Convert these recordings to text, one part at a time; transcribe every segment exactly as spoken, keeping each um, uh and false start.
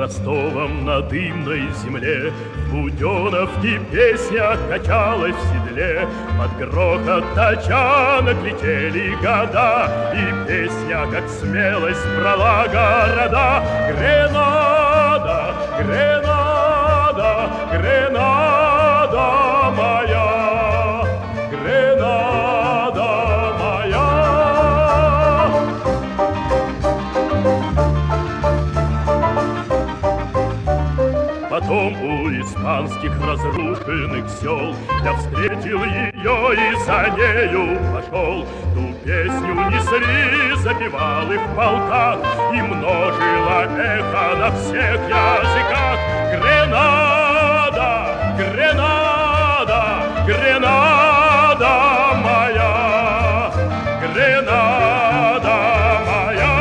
Ростовом на дымной земле в Буденовке песня качалась в седле. Под грохот тачанок летели года, и песня, как смелость, брала города. Гренада, Гренада, Гренада моя, Гренада моя. Потом у испанских разрушенных сел я встретил ее и за нею пошел. Ту песню несли, запевал их в полках, и множило эхо на всех языках. Гренада, Гренада, Гренада моя, Гренада моя.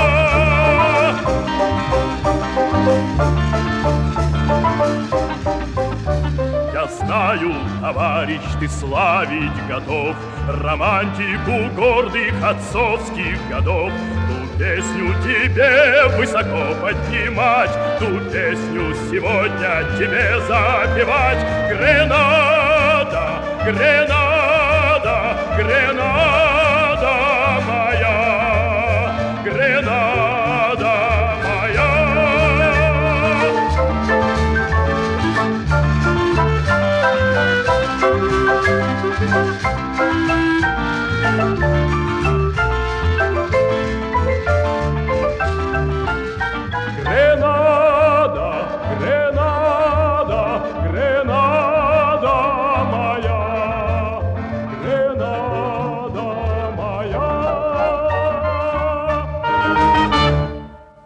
Я знаю, товарищ, ты славить готов романтику гордых отцовских годов. Ту песню тебе высоко поднимать, ту песню сегодня тебе запевать. Гренада, Гренада, Гренада.